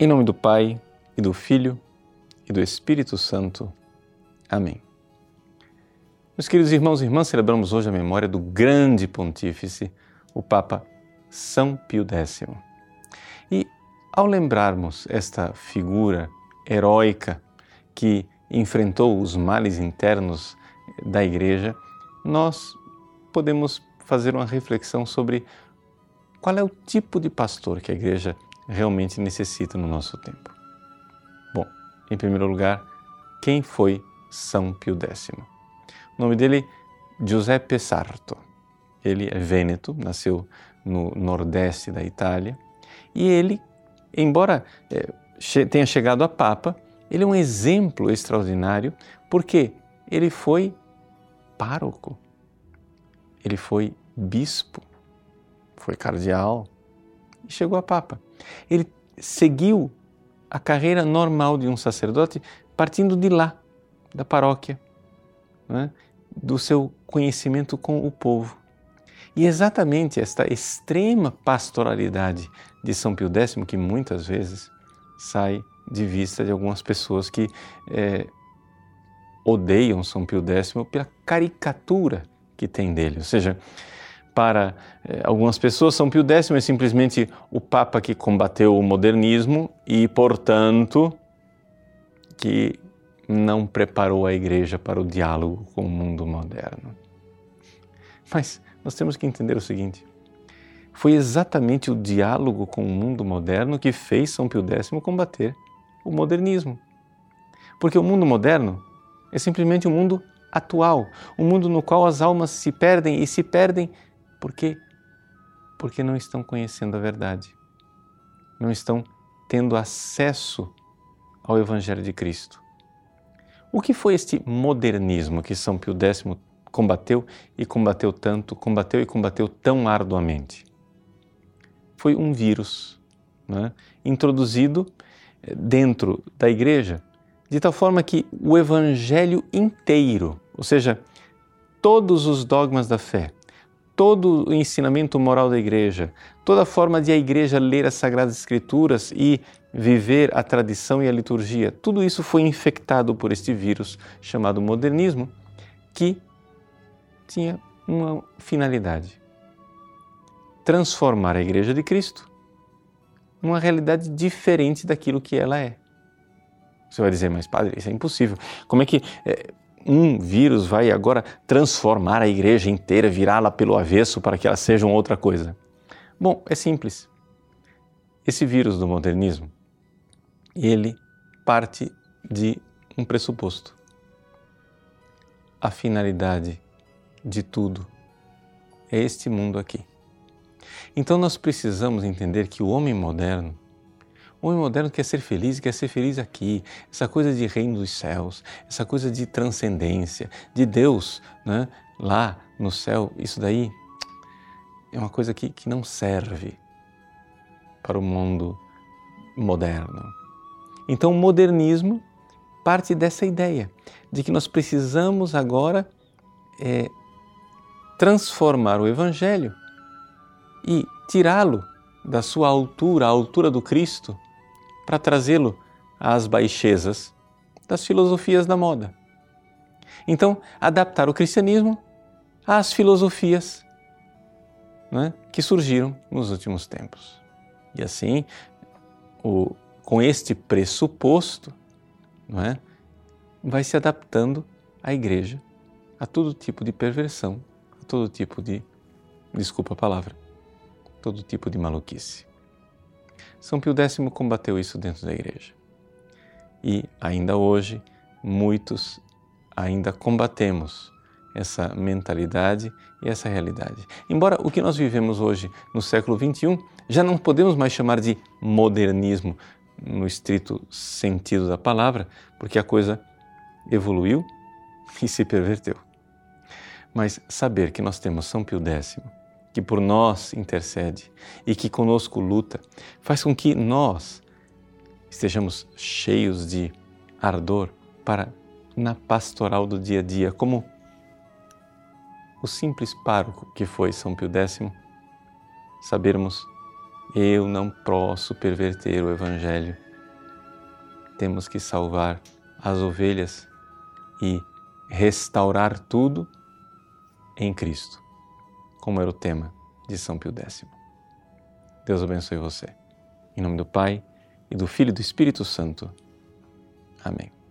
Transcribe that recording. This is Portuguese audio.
Em nome do Pai, e do Filho, e do Espírito Santo. Amém. Meus queridos irmãos e irmãs, celebramos hoje a memória do grande pontífice, o Papa São Pio X. E ao lembrarmos esta figura heróica que enfrentou os males internos da Igreja, nós podemos fazer uma reflexão sobre qual é o tipo de pastor que a Igreja realmente necessita no nosso tempo. Bom, em primeiro lugar, quem foi São Pio X? O nome dele, Giuseppe Sarto. Ele é vêneto, nasceu no nordeste da Itália. E ele, embora tenha chegado a Papa, ele é um exemplo extraordinário porque ele foi pároco, ele foi bispo, foi cardeal e chegou a Papa. Ele seguiu a carreira normal de um sacerdote partindo de lá, da paróquia, né? Do seu conhecimento com o povo. E exatamente esta extrema pastoralidade de São Pio X, que muitas vezes sai de vista de algumas pessoas que odeiam São Pio X pela caricatura que tem dele. Ou seja, para algumas pessoas, São Pio X é simplesmente o Papa que combateu o modernismo e, portanto, que não preparou a Igreja para o diálogo com o mundo moderno. Mas nós temos que entender o seguinte: foi exatamente o diálogo com o mundo moderno que fez São Pio X combater o modernismo. Porque o mundo moderno é simplesmente um mundo atual, um mundo no qual as almas se perdem porque não estão conhecendo a verdade, não estão tendo acesso ao Evangelho de Cristo. O que foi este modernismo que São Pio X combateu e combateu tão arduamente? Foi um vírus, né, introduzido dentro da Igreja, de tal forma que o Evangelho inteiro, ou seja, todos os dogmas da fé, todo o ensinamento moral da Igreja, toda a forma de a Igreja ler as Sagradas Escrituras e viver a tradição e a liturgia, tudo isso foi infectado por este vírus chamado modernismo, que tinha uma finalidade: transformar a Igreja de Cristo numa realidade diferente daquilo que ela é. Você vai dizer, mas padre, isso é impossível. Como é que um vírus vai agora transformar a Igreja inteira, virá-la pelo avesso para que ela seja uma outra coisa? Bom, é simples. Esse vírus do modernismo, ele parte de um pressuposto. A finalidade de tudo é este mundo aqui. Então nós precisamos entender que o homem moderno quer ser feliz e quer ser feliz aqui. Essa coisa de reino dos céus, essa coisa de transcendência, de Deus, né, lá no céu, isso daí é uma coisa que não serve para o mundo moderno. Então o modernismo parte dessa ideia de que nós precisamos agora transformar o Evangelho e tirá-lo da sua altura, a altura do Cristo, para trazê-lo às baixezas das filosofias da moda. Então, adaptar o cristianismo às filosofias, né, que surgiram nos últimos tempos. E assim, com este pressuposto, não é, vai se adaptando a Igreja a todo tipo de perversão, a todo tipo de, desculpa a palavra, todo tipo de maluquice. São Pio X combateu isso dentro da Igreja. E ainda hoje, muitos ainda combatemos essa mentalidade e essa realidade. Embora o que nós vivemos hoje no século XXI, já não podemos mais chamar de modernismo no estrito sentido da palavra, porque a coisa evoluiu e se perverteu. Mas saber que nós temos São Pio X, que por nós intercede e que conosco luta, faz com que nós estejamos cheios de ardor para, na pastoral do dia a dia, como o simples pároco que foi São Pio X, sabermos: eu não posso perverter o Evangelho temos que salvar as ovelhas e restaurar tudo em Cristo, como era o tema de São Pio X. Deus abençoe você. Em nome do Pai, e do Filho e do Espírito Santo. Amém.